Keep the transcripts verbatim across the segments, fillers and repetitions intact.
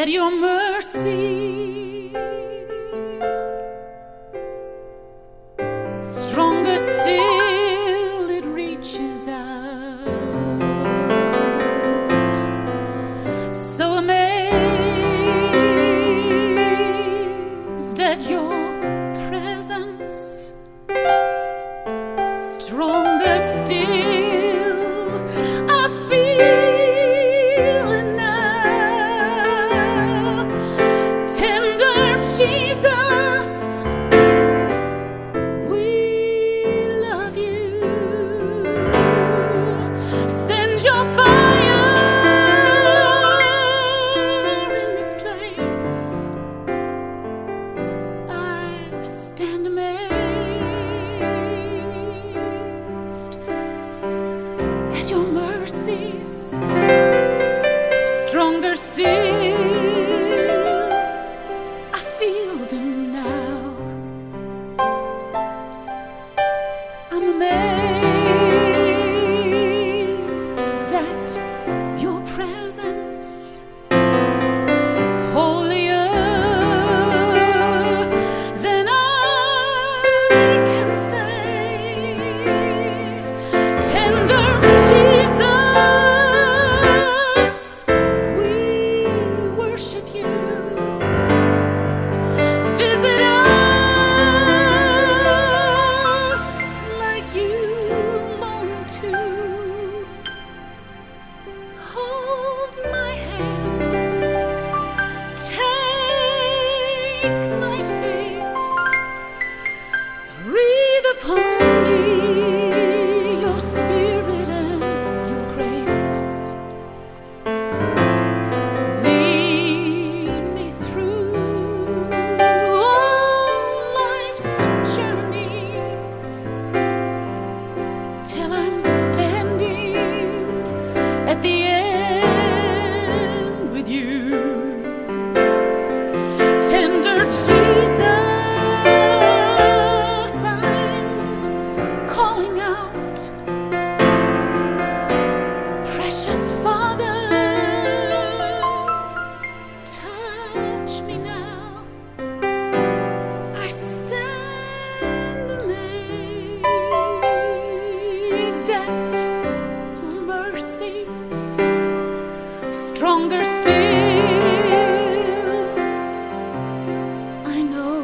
at your mercy. Stronger still, it reaches out. So amazed at your presence. Stronger still, I feel it now. Tender Jesus, we love you. Send your fire in this place. I stand amazed at your mercies. Stronger still, I feel them now. I'm amazed at your presence. Holier than I can say. Tender Jesus, we worship you. Visit us like you long to. Hold my hand, take my face, breathe upon me your spirit and your grace. Lead me through all life's journeys till I'm standing at the end with you. Tender Jesus, I'm calling out. Precious Father, touch me now. I stand amazed at your mercies. Stronger still, I know.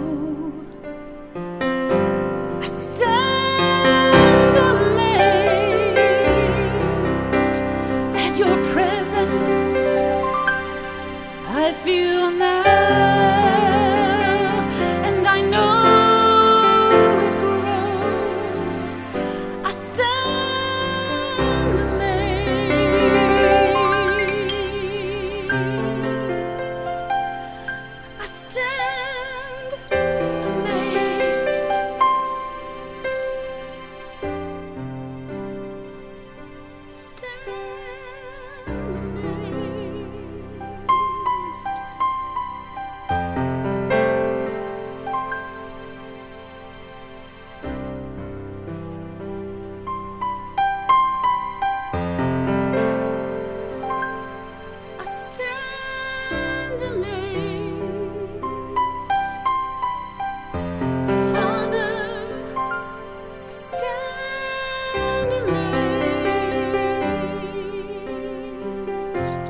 I stand amazed at your presence. I feel now, and I know it grows. I stand amazed. I stand amazed. Stand amazed. I stand amazed. Father, I stand amazed.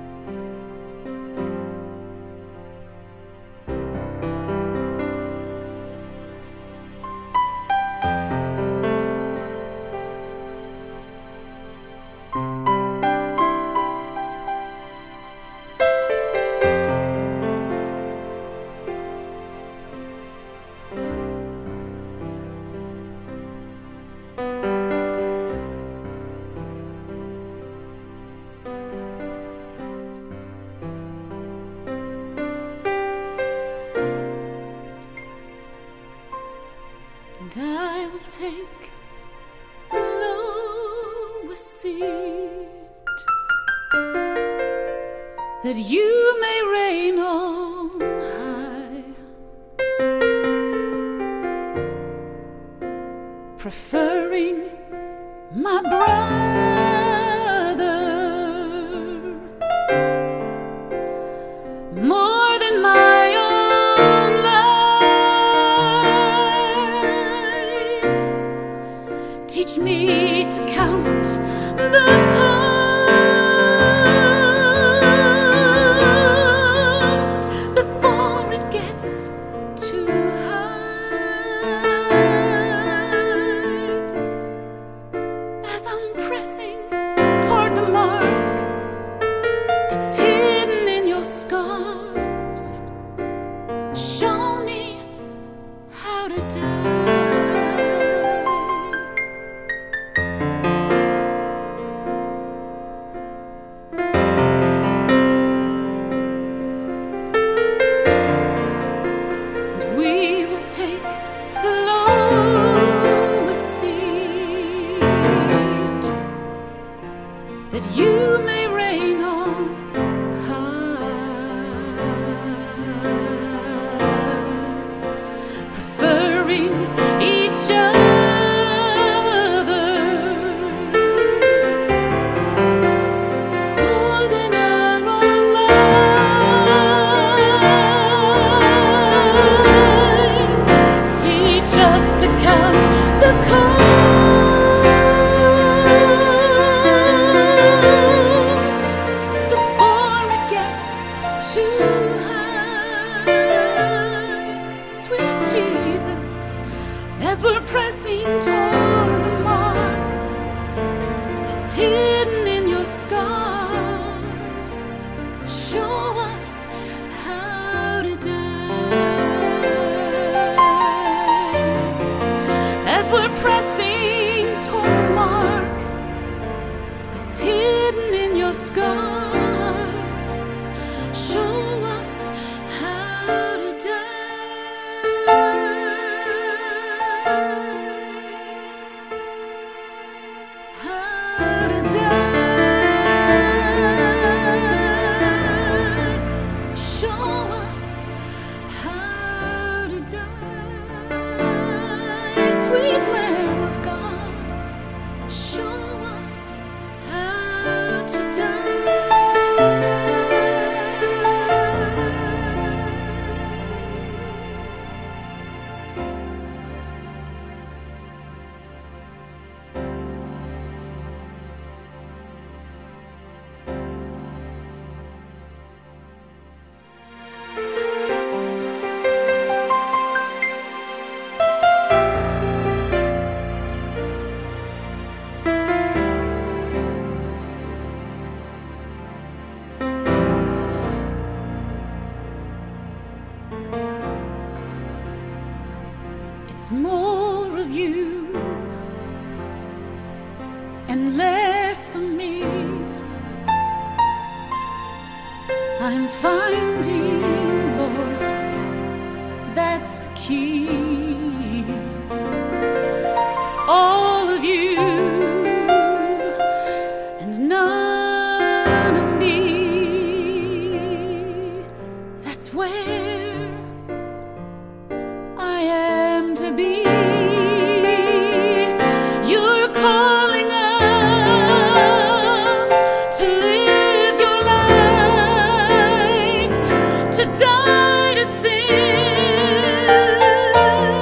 And I will take the lowest seat, that you may reign on high, preferring my brother that you may reign on high, preferring each other more than our own lives. Teach us to count the cost before it gets too high. Sweet Jesus, as we're pressing toward the mark that's hidden in your scars, show us how to die. As we're pressing toward the mark that's hidden in your scars, show us how to die. How to die. Show us how to die. Sweet Lamb of God, show us how to die. It's more of you and less of me. I'm finding, Lord, that's the key. All of you and none of me. That's where I am to be. You're calling us to live your life, to die to sin,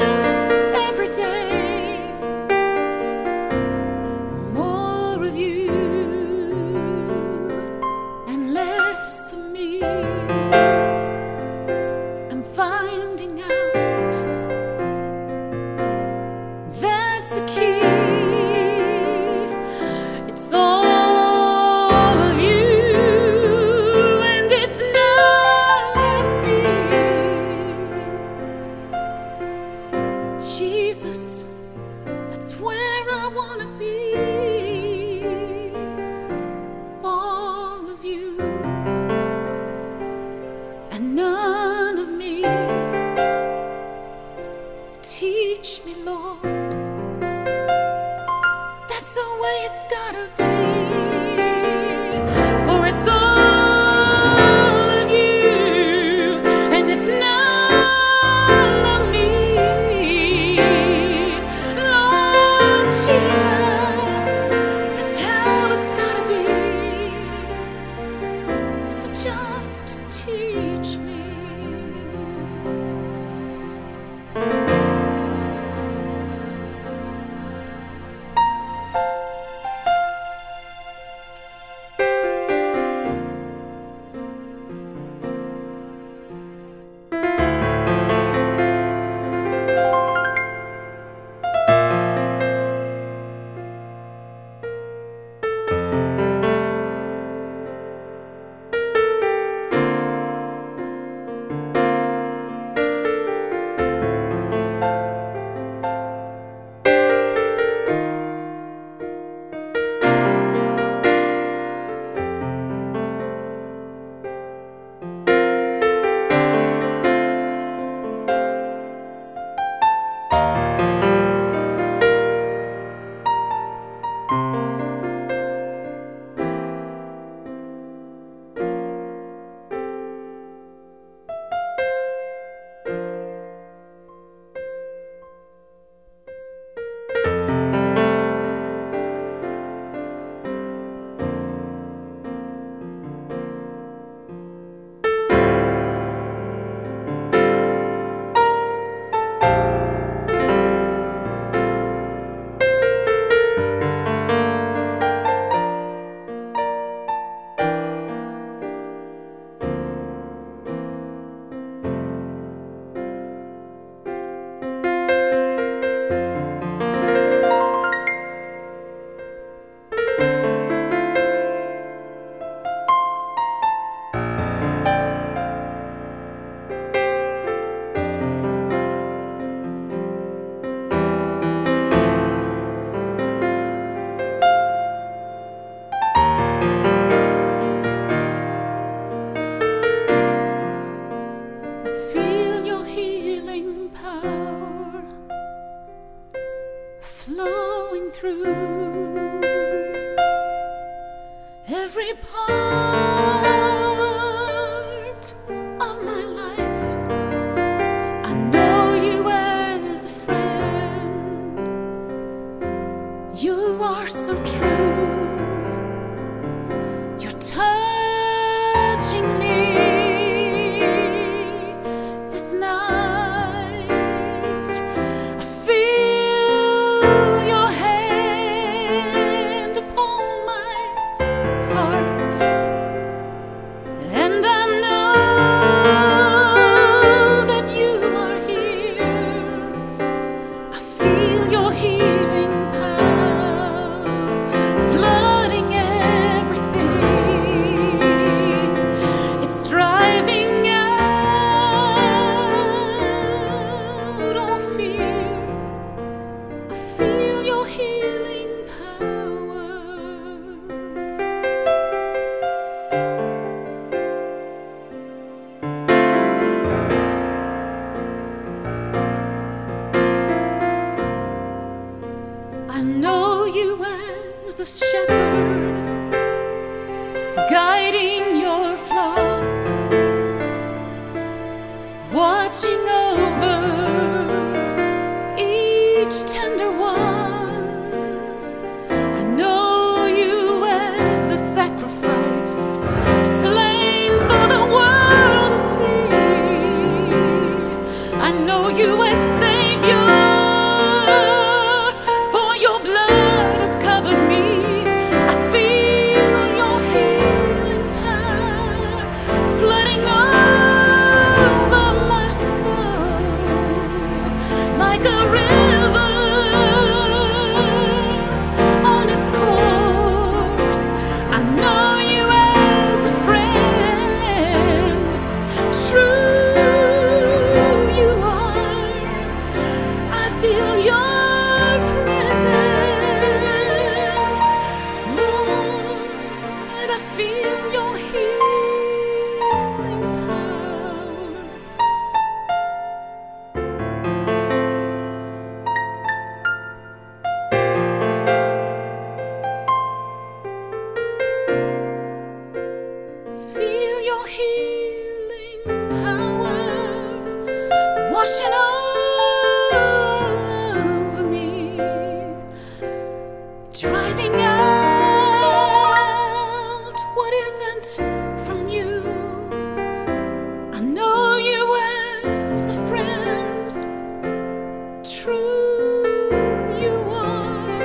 every part of my life. I know you as a friend. You are so true. You're touching me this night. I feel your hand upon my heart, and I know that you are here. I feel your healing power flooding everything. It's driving out all fear. I feel your healing power. I know you as a shepherd, guiding your flock, watching over each tender one. I know you as the sacrifice, slain for the world to see. I know you as Savior, for your blood has covered me. I feel your healing power flooding over my soul like a river on its course. I know you as a friend. True you are. I feel your presence, Lord. I feel your healing power. Feel your healing power washing over me, driving out what isn't from you. I know you as a friend. True you are.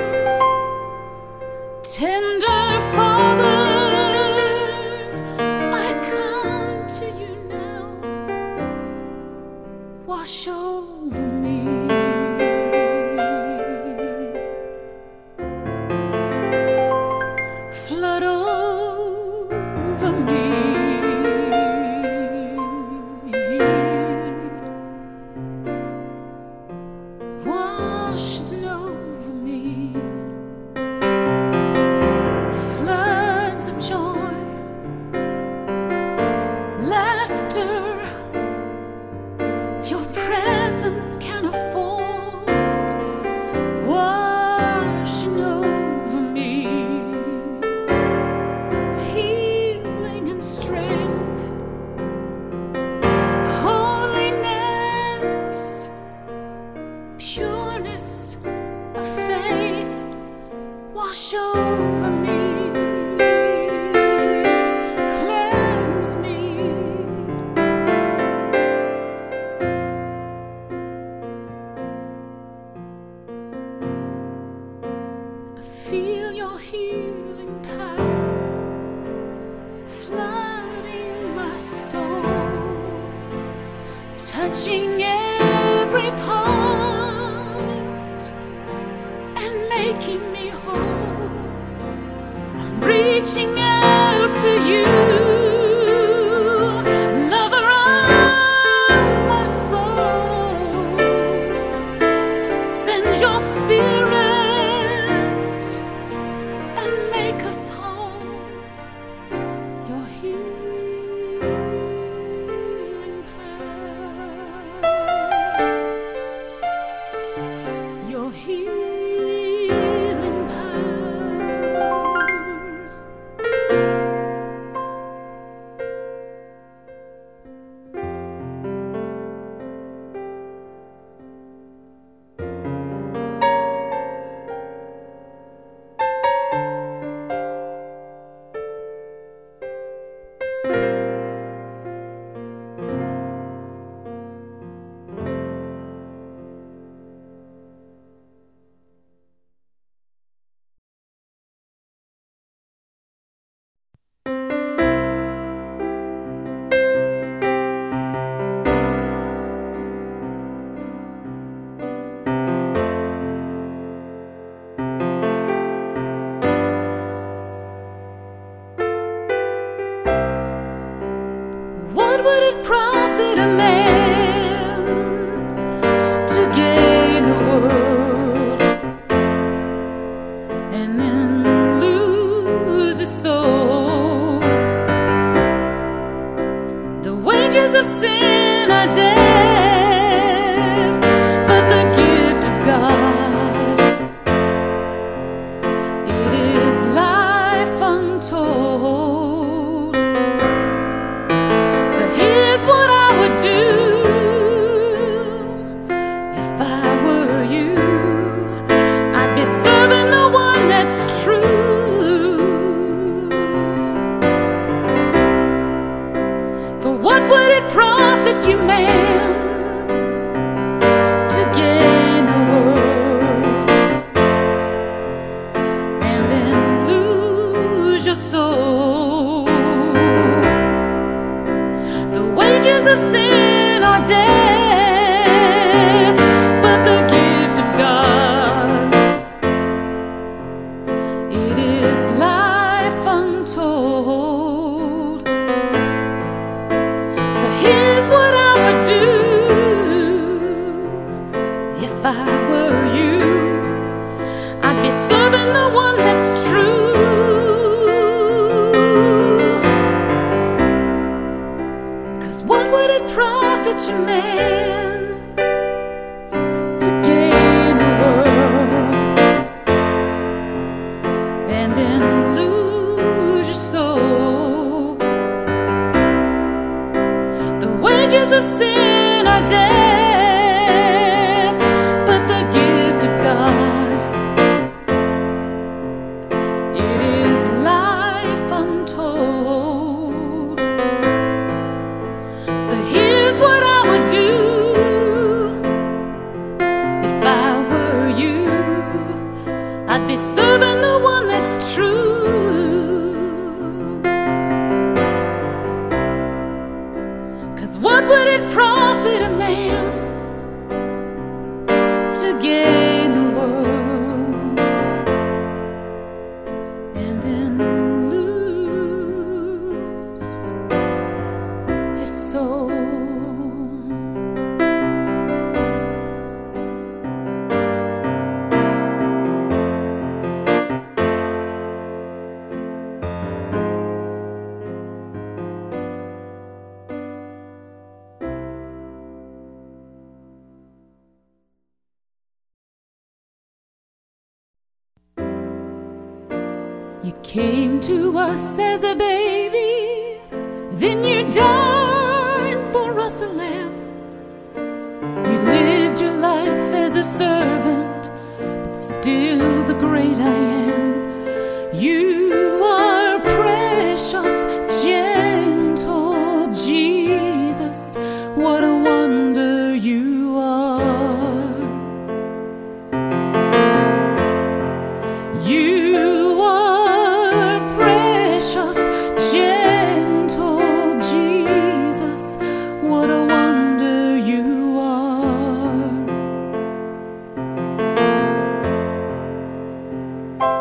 Tender Father, I come to you now. Wash over me. Flood over me. Wash over me. Floods of joy, laughter, your presence can afford. Washing over me, healing and strength, holiness, pureness of faith. Wash over me, cleanse me. Feel your healing power flooding my soul, touching every part and making me whole. I'm reaching out to you, lover of my soul. Send your spirit and make us whole. Your healing what would it profit a man to gain the world and then lose his soul? The wages of sin are death, but the gift of God, it is life untold. So here's what I would do if I were you. I'd be serving the one that's true. For what would it profit you, man, to gain the world and then lose your soul? The wages of sin are death, but the gift of God, it is life untold. So here's what I would do if I were you. I'd be serving the one that's true. What would it profit you, man, to gain the world and then lose your soul? The wages of sin are death, but the gift of God, it is life untold. So here's what I would do if I were you. I'd be serving the one that's true. 'Cause what would it profit a man to gain the world and then lose his soul? You came to us as a baby, then you died for us a lamb. You lived your life as a servant, but still the great I am. You are precious, gentle Jesus. What a wonder you are. You are precious, gentle Jesus. What a wonder you are.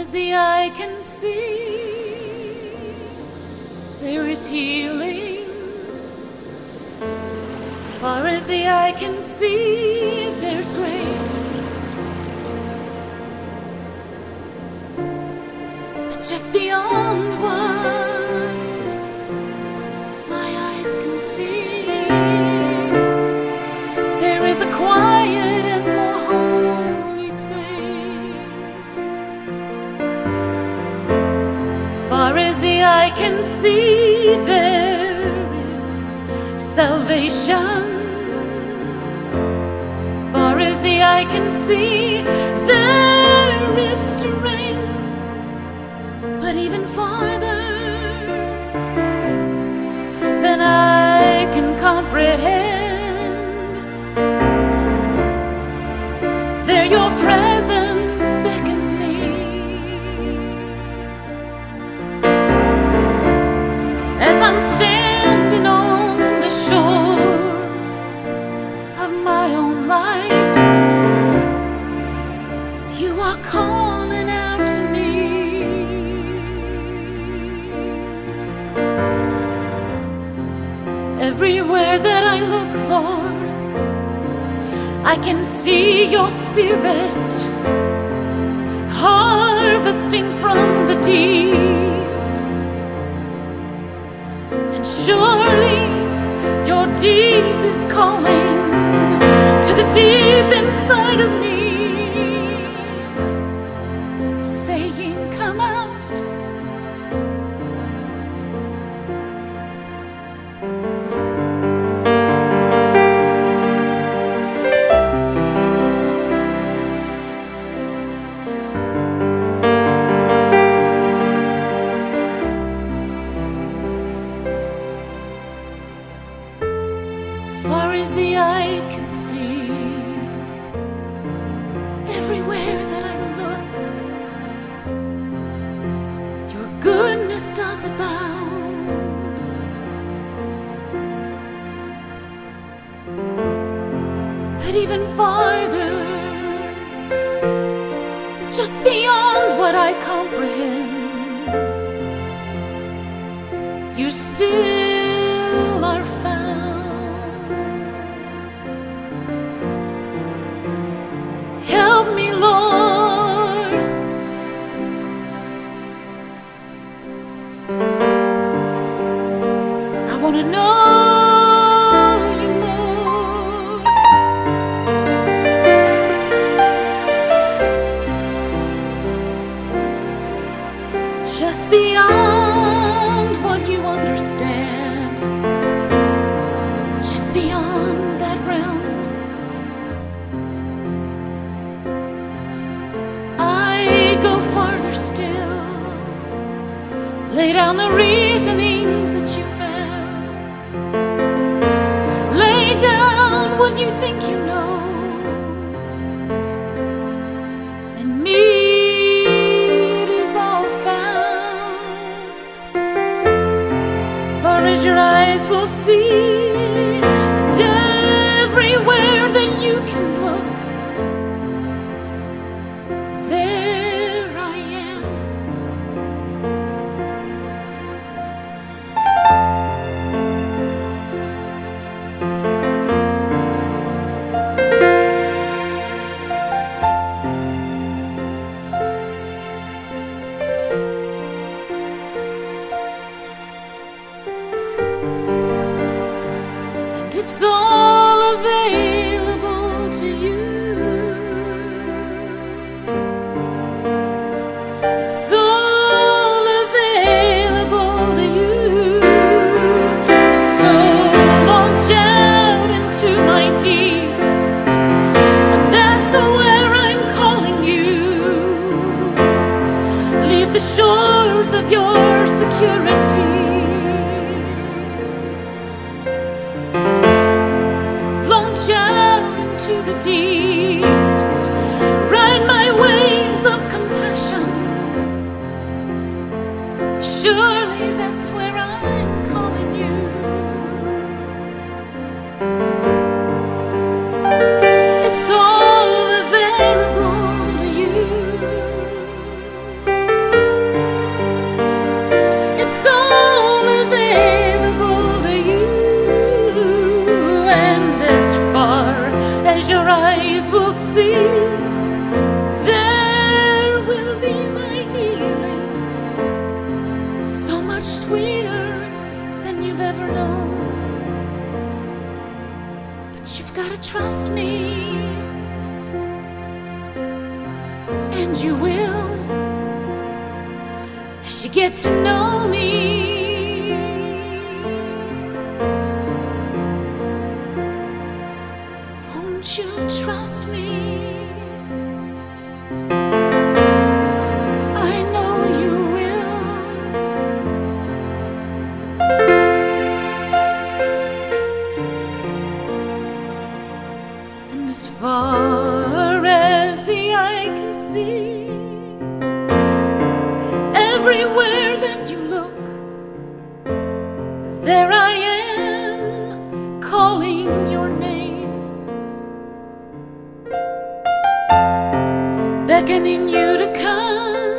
as the eye can see, there is healing. Far as the eye can see, there's grace. But just beyond what my eyes can see, there is a quiet and more holy place. Far as the eye can see, there is salvation. Far as the eye can see, there is strength. But even farther than I can comprehend, there your presence beckons me. As I'm standing on the shores of my own life, you are calling out to me. Everywhere that I look, Lord, I can see your spirit harvesting from the deeps. And surely your deep is calling to the deep inside of me, saying, come out. Far as the eye can see, everywhere that I look, your goodness does abound. But even farther, just beyond what I comprehend, you still are found. Help me, Lord. I want to know you more. Just beyond what you understand, just beyond that realm. Farther still, lay down the reasonings that you have, lay down what you think you know, and me it is all found. Far as your eyes will see, and everywhere that you can look, it's all available to you. It's all available to you. So launch out into my deeps, for that's where I'm calling you. Leave the shores of your security. To the deeps, ride my waves of compassion. Surely that's where I'm calling you. It's all available to you. sweeter than you've ever known. But you've gotta trust me, and you will as you get to know me. Won't you trust me? I know you will. And as far as the eye can see, everywhere that you look, there I am, calling your name, beckoning you to come.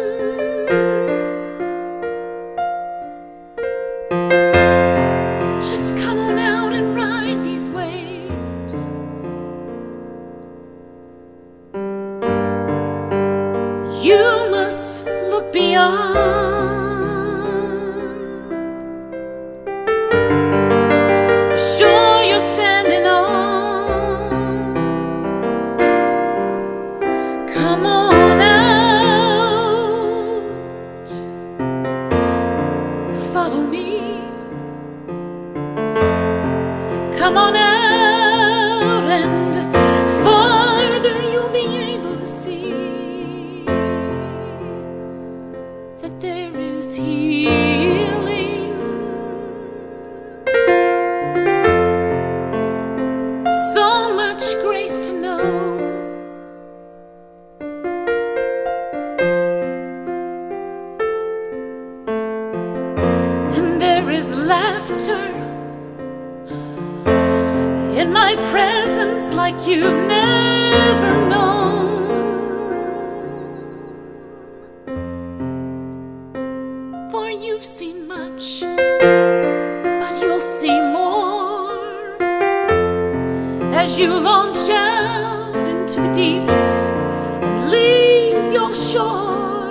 Just come on out and ride these waves. You must look beyond the shore you're standing on. Come on out, follow me. Come on out, and farther you'll be able to see that there is healing, so much grace to know, and there is laughter in my presence like you've never known. For you've seen much, but you'll see more as you launch out into the deeps and leave your shores.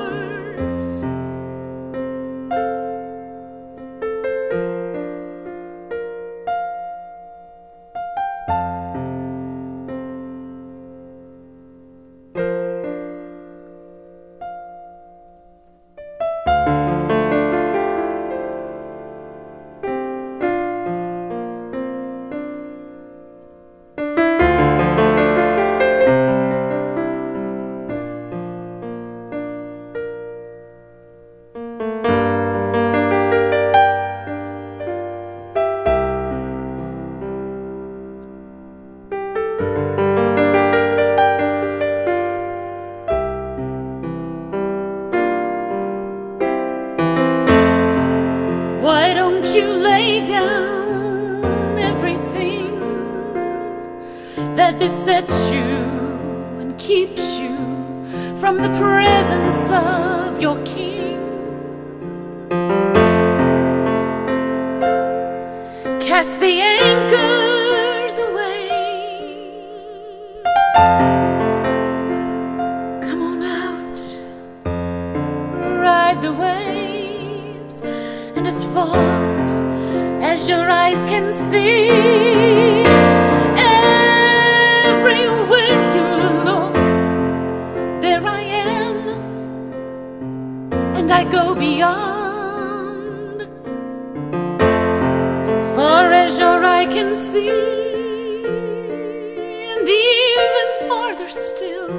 Why don't you lay down everything that besets you and keeps you from the presence of your King? Cast the anchors away. Come on out, ride the waves, and as far as your eyes can see, everywhere you look, there I am, and I go beyond, far as your eye can see, and even farther still,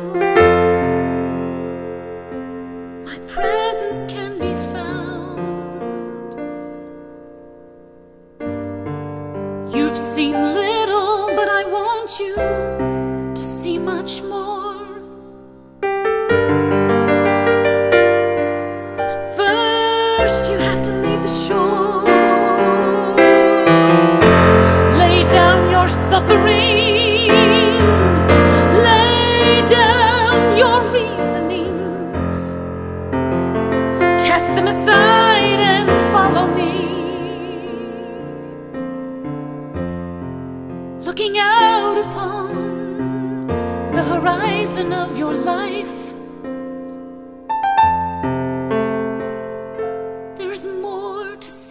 my presence can be found. You've seen little, but I want you to see much more. First, you have to leave the shore, lay down your sufferings, lay down your reasonings, cast them aside and follow me. Looking out upon the horizon of your life, there's more to see.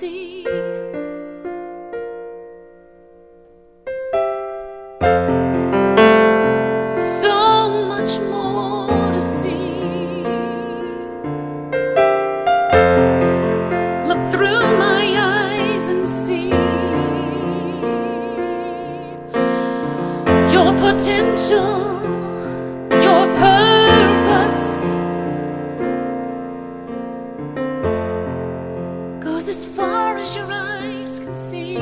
goes as far as your eyes can see.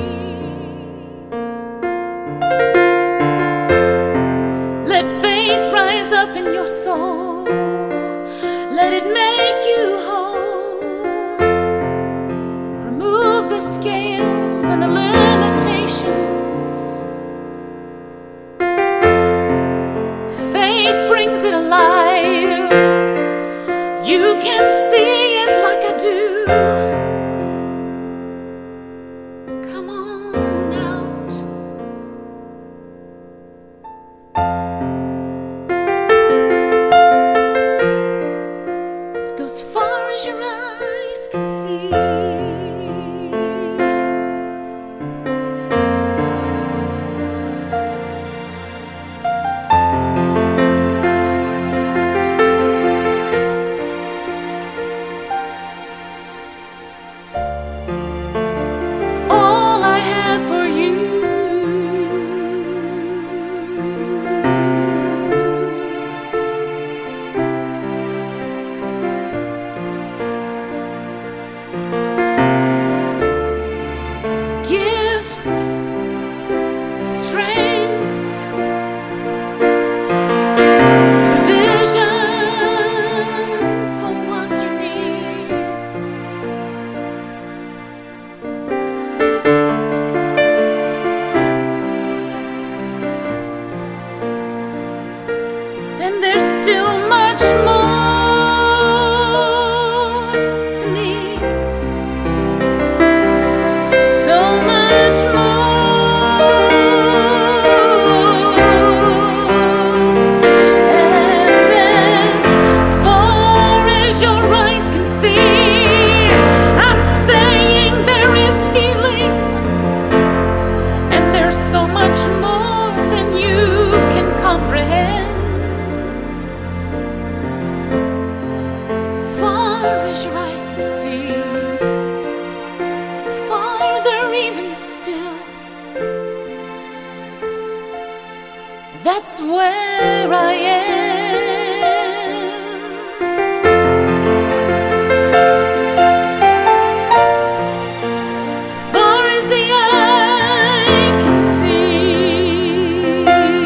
Let faith rise up in your soul. Let it make you whole. Remove the scales and the limitations. Faith brings it alive. You can see it like I do. Come on out. It goes far as your eyes can see. And there's still much more to me. So much more. And as far as your eyes can see, I'm saying there is healing. And there's so much more than you can comprehend. As your eye can see, farther even still, that's where I am. Far as the eye can see,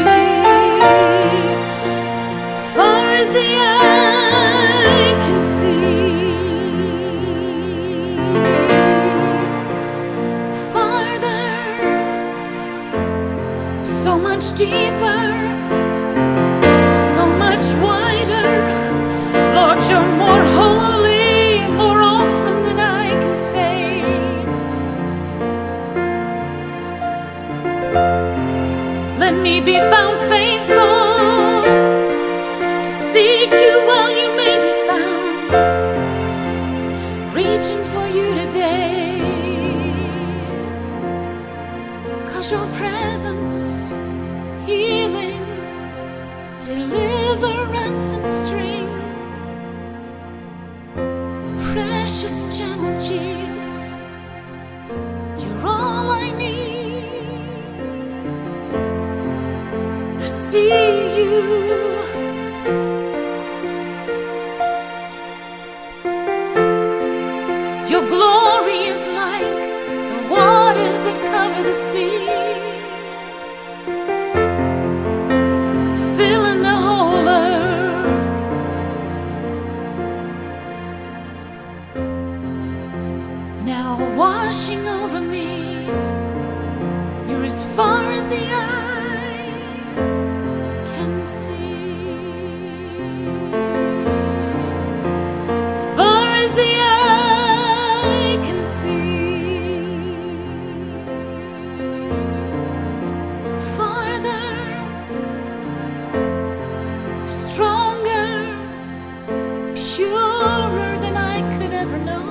far as the eye can see. So much deeper, so much wider. Lord, you're more holy, more awesome than I can say. Let me be found faithful to seek you while you may be found, reaching for you today. 'Cause your presence, healing, deliverance and strength. Precious gentle Jesus, you're all I need. I see you. Your glory is like the waters that cover the sea. Now washing over me, you're as far as the eye can see. Far as the eye can see. Farther, stronger, purer than I could ever know.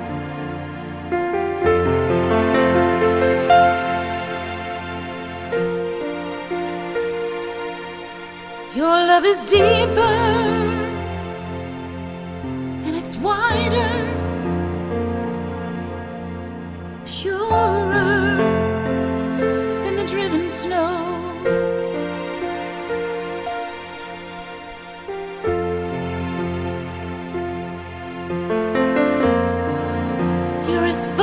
Your love is deeper and it's wider, purer than the driven snow. You're as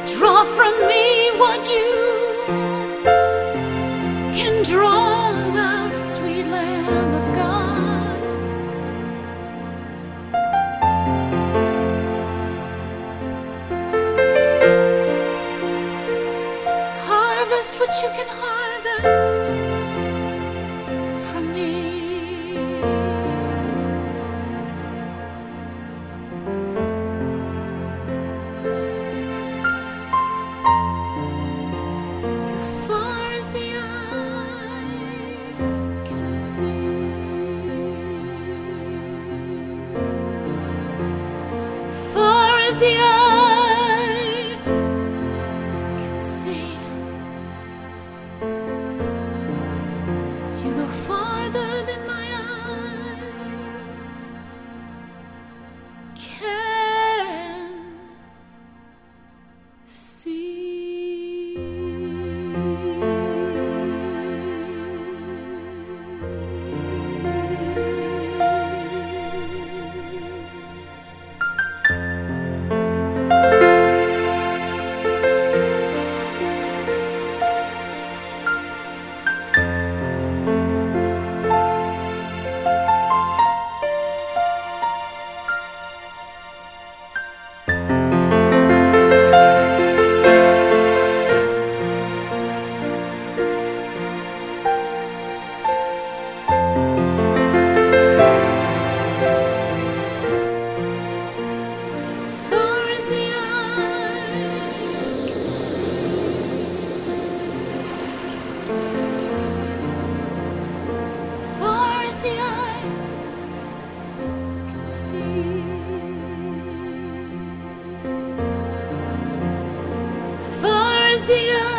Draw from me what you can draw out, sweet Lamb of God. Harvest what you can harvest from me. The eye can see, you go farther than my eyes can see. The eye can see, far as the eye